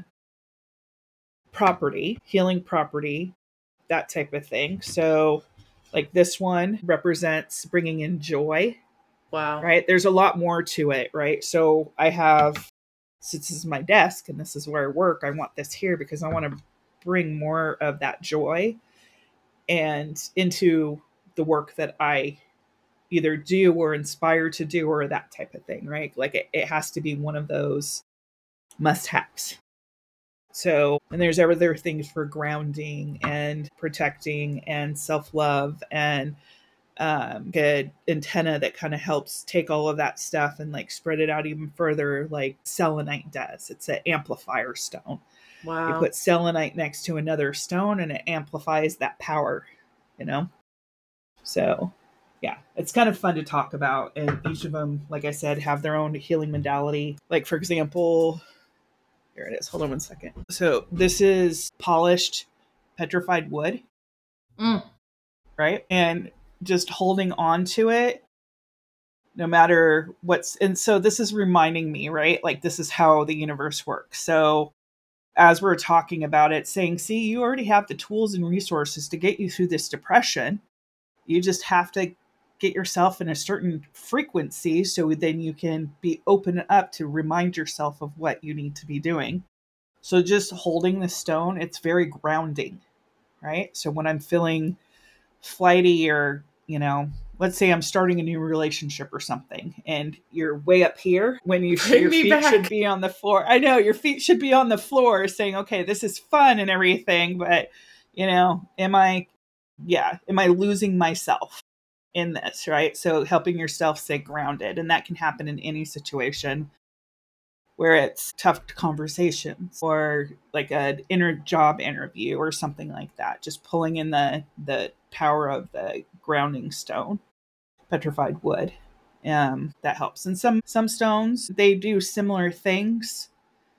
property, healing property, that type of thing. So like this one represents bringing in joy.
Wow.
Right? There's a lot more to it, right? So I have, since this is my desk and this is where I work, I want this here because I want to bring more of that joy and into the work that I either do or inspire to do or that type of thing, right? Like it, it has to be one of those must-haves. So, and there's other things for grounding and protecting and self-love and um, good antenna that kind of helps take all of that stuff and like spread it out even further, like selenite does. It's an amplifier stone.
Wow.
You put selenite next to another stone and it amplifies that power, you know? So, yeah, it's kind of fun to talk about. And each of them, like I said, have their own healing modality. Like, for example, here it is. Hold on one second. So this is polished petrified wood,
mm.
right? And just holding on to it, no matter what's... And so this is reminding me, right? Like, this is how the universe works. So as we're talking about it, saying, see, you already have the tools and resources to get you through this depression. You just have to get yourself in a certain frequency so then you can be open up to remind yourself of what you need to be doing. So just holding the stone, it's very grounding, right? So when I'm feeling flighty or, you know, let's say I'm starting a new relationship or something and you're way up here when you, your feet back. should be on the floor. I know your feet should be on the floor saying, okay, this is fun and everything, but you know, am I, yeah, am I losing myself in this, right? So helping yourself stay grounded, and that can happen in any situation where it's tough conversations or like an inner job interview or something like that. Just pulling in the, the power of the grounding stone, petrified wood. Um, that helps. And some, some stones, they do similar things.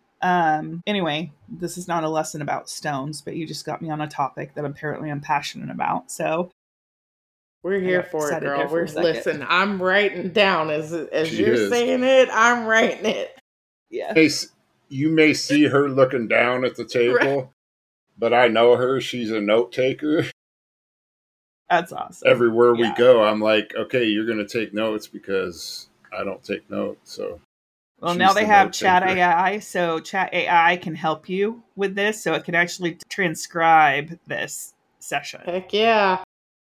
Um, anyway, this is not a lesson about stones, but you just got me on a topic that apparently I'm passionate about. So
we're here for it, girl. We're listen. I'm writing down as as she you're is. saying it. I'm writing it.
Yeah.
Hey, you may see her looking down at the table, right. But I know her. She's a note taker.
That's awesome.
Everywhere
yeah.
we go, I'm like, okay, you're going to take notes because I don't take notes. So,
well, now they the have Chat taker. A I, so Chat A I can help you with this, so it can actually transcribe this session.
Heck yeah.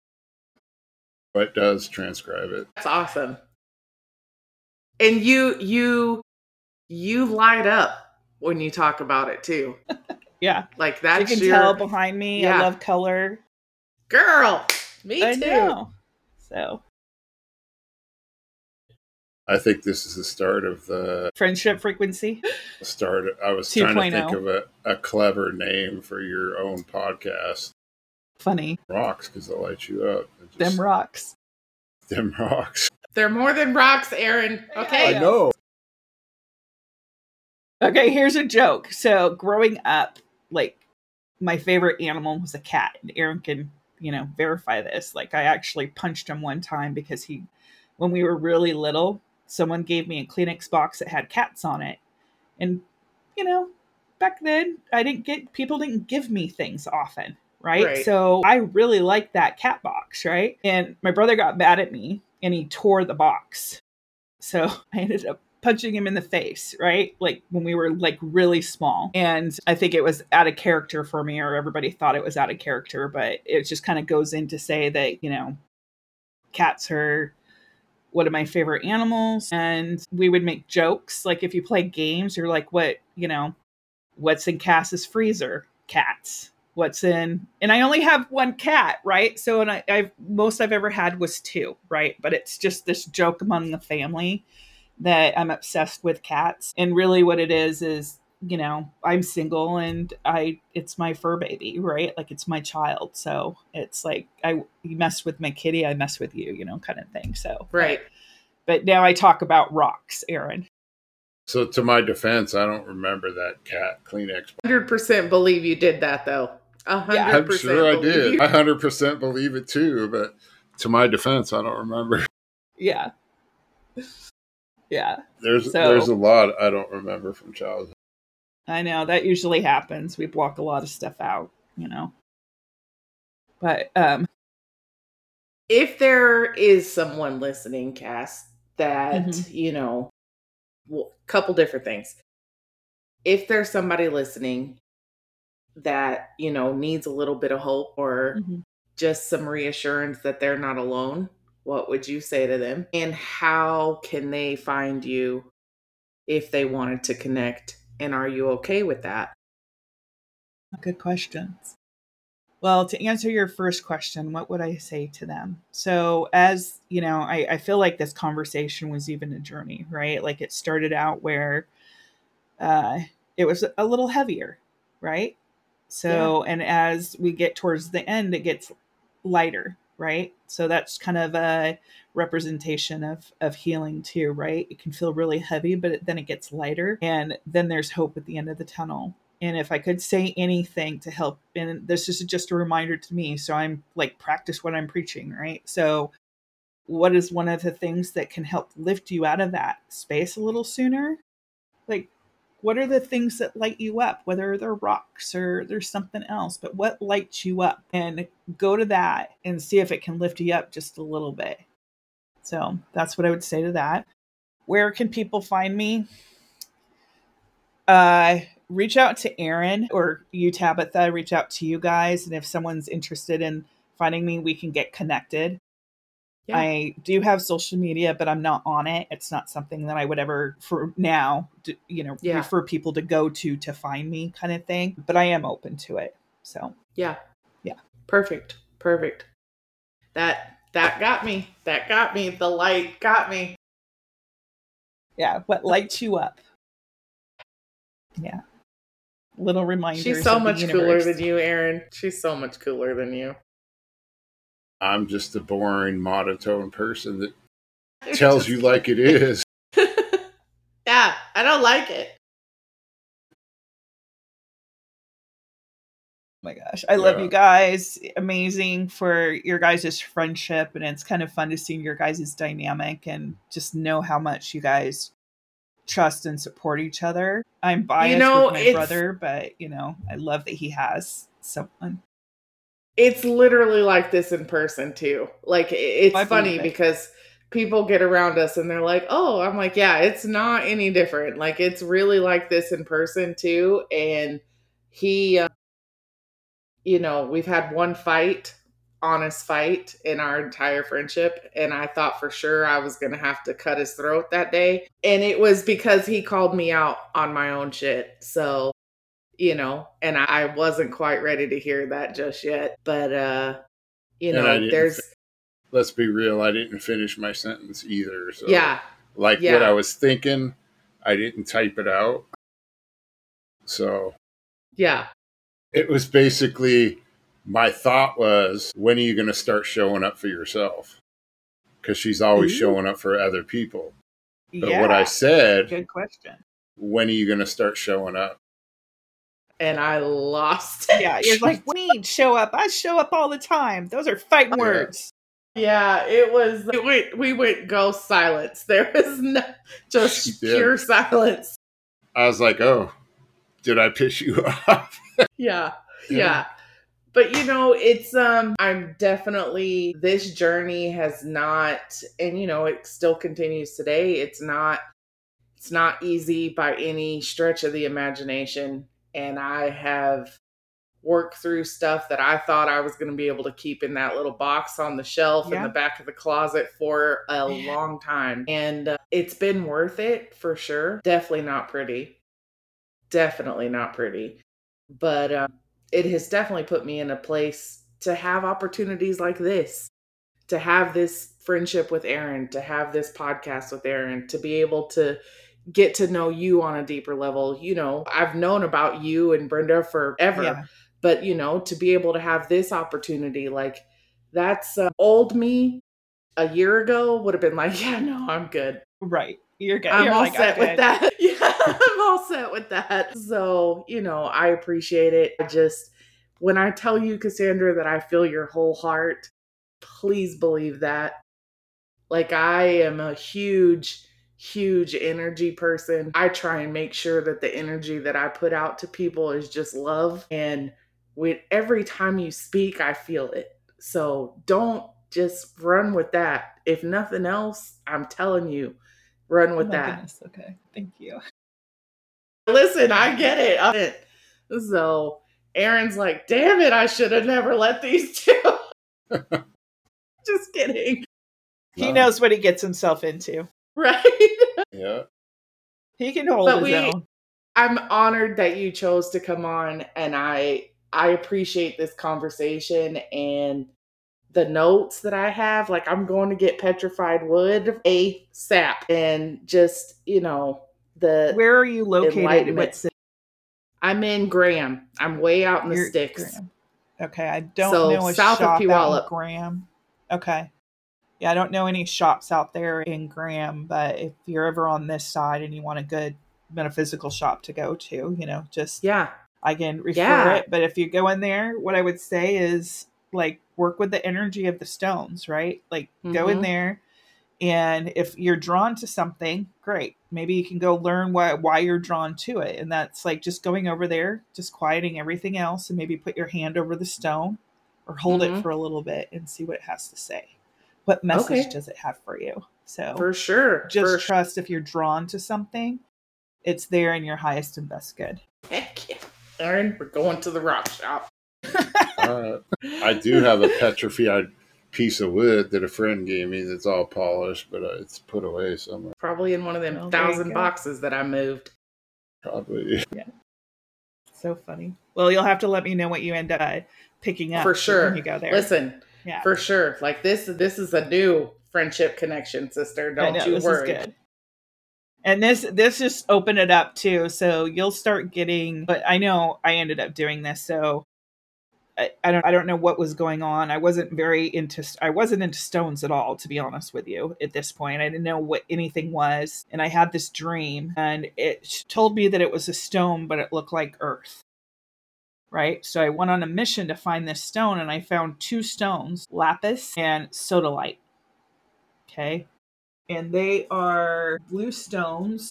It does transcribe it.
That's awesome. And you, you, you light up when you talk about it too.
Yeah.
Like that's
You can
your,
tell behind me.
yeah.
I love color.
Girl, me
I
too.
know. So
I think this is the start of the
friendship frequency.
start. I was trying to think
2.0.
of a, a clever name for your own podcast.
Funny.
Rocks, because they'll light you up. Just,
Them rocks.
them rocks.
They're more than rocks, Aaron. Okay.
I know.
Okay, here's a joke. So growing up, like my favorite animal was a cat, and Aaron can, you know, verify this. Like I actually punched him one time because he, when we were really little, someone gave me a Kleenex box that had cats on it, and you know, back then I didn't get people didn't give me things often, right?
Right.
So I really liked that cat box, right? And my brother got mad at me and he tore the box, so I ended up punching him in the face, right? Like when we were like really small. And I think it was out of character for me, or everybody thought it was out of character, but it just kind of goes in to say that, you know, cats are one of my favorite animals. And we would make jokes. Like if you play games, you're like, what, you know, what's in Cass's freezer? Cats. What's in, and I only have one cat, right? So, and I, I've, most I've ever had was two, right? But it's just this joke among the family that I'm obsessed with cats. And really what it is, is, you know, I'm single and I, it's my fur baby, right? Like it's my child. So it's like, I, you mess with my kitty, I mess with you, you know, kind of thing. So,
Right.
But, but now I talk about rocks, Aaron.
So to my defense, I don't remember that cat Kleenex.
one hundred percent believe you did that though. A hundred
I'm
percent.
sure I
believe
did.
you.
I one hundred percent believe it too, but to my defense, I don't remember.
Yeah. Yeah.
There's
So-
there's a lot I don't remember from childhood.
I know that usually happens. We block a lot of stuff out, you know. But um
If there is someone listening, Cass, that,
Mhm.
you know, a couple different things. If there's somebody listening that, you know, needs a little bit of hope or
mhm.
just some reassurance that they're not alone, what would you say to them? And how can they find you if they wanted to connect? And are you okay with that?
Good questions. Well, to answer your first question, what would I say to them? So, as you know, I, I feel like this conversation was even a journey, right? Like it started out where uh, it was a little heavier, right? So, and as we get towards the end, it gets lighter, right? So that's kind of a representation of of healing too, right? It can feel really heavy, but it, then it gets lighter, and then there's hope at the end of the tunnel. And if I could say anything to help, and this is just a reminder to me, so I'm like, practice what I'm preaching, right? So what is one of the things that can help lift you out of that space a little sooner? Like, what are the things that light you up, whether they're rocks or there's something else, but what lights you up? And go to that and see if it can lift you up just a little bit. So that's what I would say to that. Where can people find me? Uh, reach out to Aaron, or you, Tabitha, reach out to you guys. And if someone's interested in finding me, we can get connected. Yeah. I do have social media, but I'm not on it. It's not something that I would ever, for now, do, you know,
Yeah.
refer people to go to to find me, kind of thing. But I am open to it. So
Yeah.
Yeah.
Perfect. Perfect. That that got me. That got me. The light got me.
yeah, what lights you up? Yeah. Little reminders.
She's so
of the
much cooler
universe.
than you, Aaron. She's so much cooler than you.
I'm just a boring monotone person that
You're
tells
just-
you like it is.
Yeah, I don't like it.
Oh my gosh. I love
Yeah.
you guys. Amazing for your guys' friendship. And it's kind of fun to see your guys' dynamic and just know how much you guys trust and support each other. I'm biased
You know,
with my
it's-
brother, but you know, I love that he has someone.
It's literally like this in person too. Like it- it's
I believe
funny
it.
because people get around us and they're like, "Oh," I'm like, "Yeah, it's not any different. Like it's really like this in person too." And he, uh, you know, we've had one fight, honest fight in our entire friendship, and I thought for sure I was gonna have to cut his throat that day, and it was because he called me out on my own shit. So you know, and I wasn't quite ready to hear that just yet. But, uh, you
And I
know,
didn't,
there's,
fi- let's be real, I didn't finish my sentence either. So,
yeah,
like what I
yeah,
was thinking, I didn't type it out. So
yeah.
it was basically, my thought was, when are you going to start showing up for yourself? Because she's always
Ooh.
showing up for other people. But
Yeah.
what I said,
Good question.
when are you going to start showing up?
And I lost it.
Yeah, you're like, what do you mean show up? I show up all the time. Those are fighting
Yeah.
words.
Yeah, it was, it went, we went ghost silence. There was no, just
She did.
pure silence.
I was like, oh, did I piss you off?
Yeah,
Yeah.
yeah. But you know, it's um I'm definitely, this journey has not, and you know, it still continues today. It's not it's not easy by any stretch of the imagination, and I have worked through stuff that I thought I was going to be able to keep in that little box on the shelf in
Yeah.
the back of the closet for a
Yeah.
long time. And uh, it's been worth it for sure. Definitely not pretty. Definitely not pretty. But um, it has definitely put me in a place to have opportunities like this, to have this friendship with Erin, to have this podcast with Erin, to be able to get to know you on a deeper level. You know, I've known about you and Brenda forever,
Yeah.
but you know, to be able to have this opportunity, like that's uh, old me a year ago would have been like, yeah, no, I'm good.
Right. You're good.
I'm
You're
all
like,
set
I'm
with
good.
that. Yeah, I'm all set with that. So, you know, I appreciate it. I just, when I tell you, Cassandra, that I feel your whole heart, please believe that. Like, I am a huge, huge energy person. I try and make sure that the energy that I put out to people is just love. And with every time you speak, I feel it. So don't just run with that. If nothing else, I'm telling you, run
Oh
with
my
that.
goodness. Okay. Thank you.
Listen, I get it. I get it. So Erin's like, damn it, I should have never let these two. Just kidding.
He
No.
knows what he gets himself into.
Right?
Yeah.
He can hold
But
his
we-
own.
I'm honored that you chose to come on, and I I appreciate this conversation and the notes that I have. Like, I'm going to get petrified wood ASAP, and just, you know, the
Where are you located?
enlightenment.
What city?
I'm in Graham. I'm way out in the
You're-
sticks.
Graham. Okay. I don't
So,
know a
south of
shop out in
Puyallup.
Graham. Okay. Yeah, I don't know any shops out there in Graham, but if you're ever on this side and you want a good metaphysical shop to go to, you know, just
Yeah.
I can refer
Yeah.
it. But if you go in there, what I would say is like work with the energy of the stones, right? Like go in
Mhm.
there, and if you're drawn to something, great. Maybe you can go learn why why you're drawn to it. And that's like just going over there, just quieting everything else, and maybe put your hand over the stone or hold
Mhm.
it for a little bit and see what it has to say. What message
Okay.
does it have for you? So
For sure.
just
For
trust if you're drawn to something, it's there in your highest and best good.
Heck yeah. Erin, we're going to the rock shop.
Uh, I do have a petrified piece of wood that a friend gave me that's all polished, but uh, it's put away somewhere.
Probably in one of them
Well, there you
thousand
go.
boxes that I moved.
Probably.
So funny. Well, you'll have to let me know what you end up uh, picking up
For sure.
when you go there.
Listen,
yeah,
for sure. Like this, this is a new friendship connection, sister.
I
Don't
know,
you
this
worry.
is good. And this this just opened it up too, so you'll start getting. But I know I ended up doing this, so I, I don't I don't know what was going on. I wasn't very into I wasn't into stones at all, to be honest with you. At this point, I didn't know what anything was, and I had this dream, and it told me that it was a stone, but it looked like earth. Right, so I went on a mission to find this stone, and I found two stones: lapis and sodalite. Okay. And they are blue stones.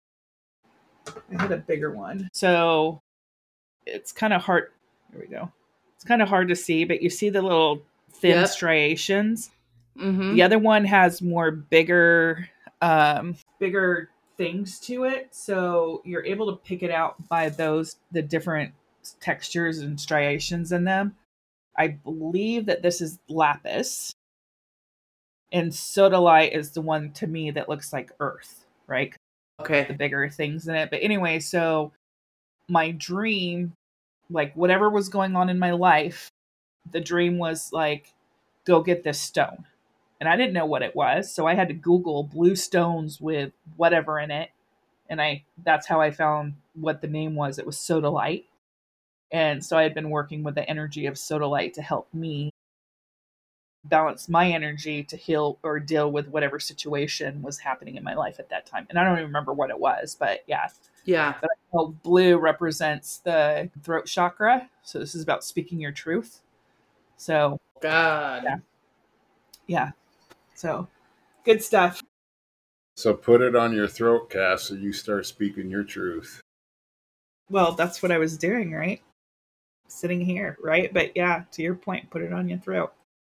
I had a bigger one. So it's kind of hard. There we go. It's kind of hard to see, but you see the little thin
Yep.
striations.
Mm-hmm.
The other one has more bigger, um, bigger things to it. So you're able to pick it out by those, the different textures and striations in them. I believe that this is lapis. And sodalite is the one to me that looks like earth, right? The
Okay.
bigger things in it. But anyway, so my dream, like whatever was going on in my life, the dream was like, go get this stone. And I didn't know what it was. So I had to Google blue stones with whatever in it. And I that's how I found what the name was. It was sodalite. And so I had been working with the energy of sodalite to help me balance my energy to heal or deal with whatever situation was happening in my life at that time. And I don't even remember what it was, but yeah.
Yeah.
But I know blue represents the throat chakra. So this is about speaking your truth. So
God.
Yeah. Yeah. So good stuff.
So put it on your throat, Cass, so you start speaking your truth.
Well, that's what I was doing, right? Sitting here, right? But yeah, to your point, put it on your throat.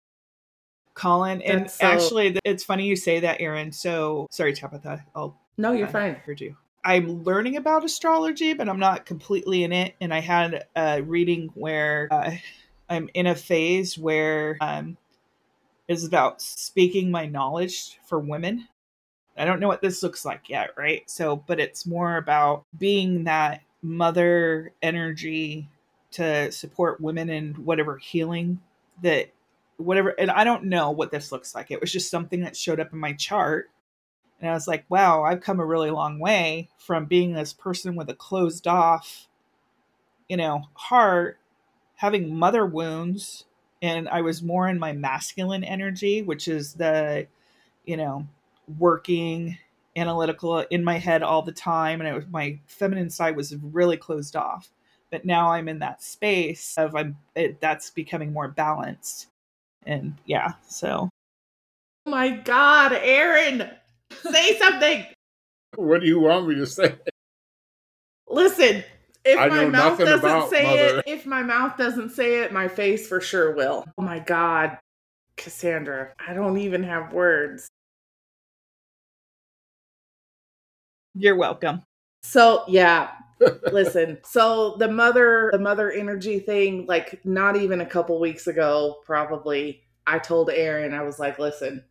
Colin, and
That's so-
actually, it's funny you say that, Erin. So, sorry, Tabitha. I'll.
No, you're
I
fine.
heard you. I'm learning about astrology, but I'm not completely in it. And I had a reading where uh, I'm in a phase where um, it's about speaking my knowledge for women. I don't know what this looks like yet, right? So, but it's more about being that mother energy to support women in whatever healing that whatever. And I don't know what this looks like. It was just something that showed up in my chart. And I was like, wow, I've come a really long way from being this person with a closed off, you know, heart, having mother wounds. And I was more in my masculine energy, which is the, you know, working analytical in my head all the time. And it was, my feminine side was really closed off. But now I'm in that space of I'm it, that's becoming more balanced. And yeah, so.
Oh my God, Erin, say something.
What do you want me to say?
Listen, if
I
my
know
mouth
nothing
doesn't
about
say
mother.
it, if my mouth doesn't say it, my face for sure will. Oh my God, Cassandra, I don't even have words.
You're welcome.
So yeah, listen. So the mother, the mother energy thing, like not even a couple weeks ago, probably, I told Erin, I was like, listen,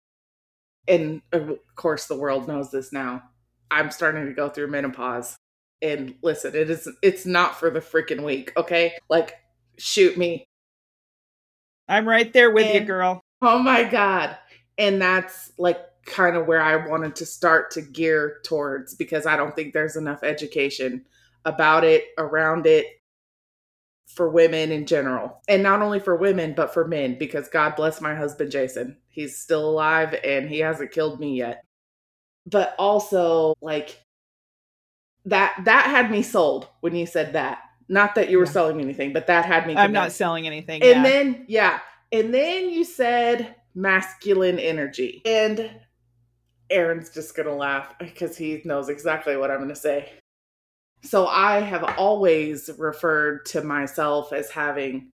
and of course the world knows this now. I'm starting to go through menopause. And listen, it is it's not for the freaking weak, okay? Like, shoot me.
I'm right there with you,
And-
girl.
Oh my God. And that's like kind of where I wanted to start to gear towards, because I don't think there's enough education about it, around it, for women in general. And not only for women, but for men, because God bless my husband, Jason. He's still alive and he hasn't killed me yet. But also, like, that that had me sold when you said that. Not that you were
Yeah.
selling me anything, but that had me
I'm not
convinced.
selling anything.
And
yeah.
then, yeah. And then you said masculine energy. And Erin's just going to laugh because he knows exactly what I'm going to say. So I have always referred to myself as having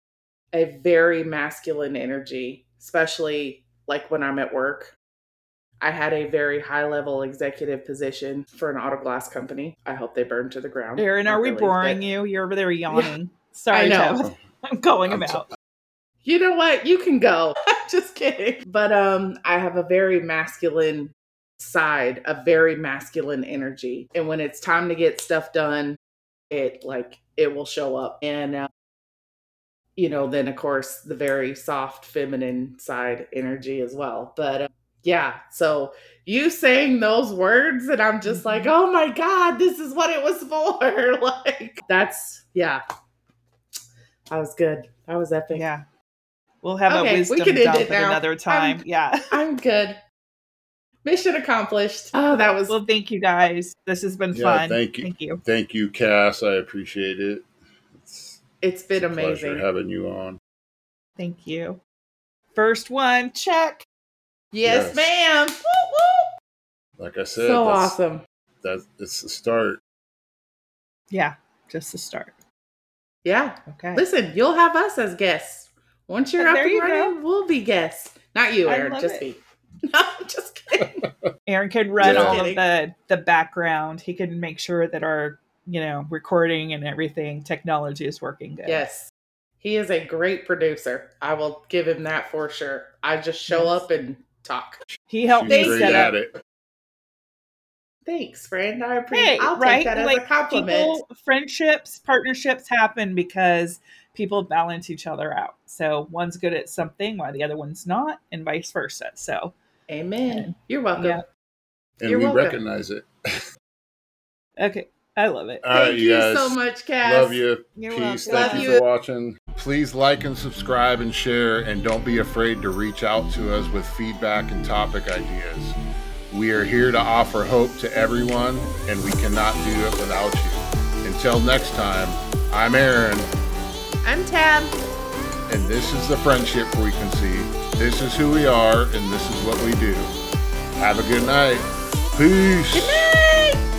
a very masculine energy, especially like when I'm at work. I had a very high level executive position for an auto glass company. I hope they burn to the ground.
Erin, are
Not
we
really,
boring
but-
you? You're over there yawning. Sorry,
I know.
Tabitha. I'm calling him
I'm so-
out.
You know what? You can go. I'm just kidding. But um, I have a very masculine side, a very masculine energy. And when it's time to get stuff done, it like it will show up. And uh, you know, then of course the very soft feminine side energy as well. But uh, yeah, so you saying those words and I'm just like, oh my God, this is what it was for. Like, that's, yeah. That was good. That was epic.
Yeah. We'll have
Okay,
a
we
wisdom
can end
dump
it
at
now.
another time.
I'm-
yeah.
I'm good. Mission accomplished. Oh, that was
Well, thank you guys. This has been
Yeah,
fun.
thank you.
Thank you.
Thank you, Cass. I appreciate it. It's,
it's been
it's a pleasure
amazing.
having you on.
Thank you. First one, check.
Yes,
Yes.
ma'am. Woo, woo.
Like I said,
So
that's,
awesome.
that's it's the start.
Yeah, just the start.
Yeah.
Okay.
Listen, you'll have us as guests. Once you're
Oh,
up
there
and
you
running, we'll be guests. Not you,
I
Erin.
love
Just
it.
me. No, I'm just kidding.
Aaron can run
Yeah.
all of the the background. He can make sure that our, you know, recording and everything, technology is working good.
Yes. He is a great producer. I will give him that for sure. I just show
Yes.
up and talk.
He helped
She's
me
great
set
at
up.
it.
Thanks, friend. I appreciate.
Hey,
I'll
right?
take that as
like
a compliment.
People, friendships, partnerships happen because people balance each other out. So one's good at something while the other one's not, and vice versa. So,
Amen.
and,
You're welcome.
yeah.
And
You're
we
welcome.
recognize it.
Okay, I love it.
All right,
Thank
you
you
guys.
so much, Cass.
Love you.
You're
Peace.
welcome.
Thank
Love
you,
you.
for watching. Please like and subscribe and share, and don't be afraid to reach out to us with feedback and topic ideas. We are here to offer hope to everyone, and we cannot do it without you. Until next time, I'm Aaron,
I'm Tab.
and this is the Friendship Frequency. This is who we are, and this is what we do. Have a good night. Peace.
Good night.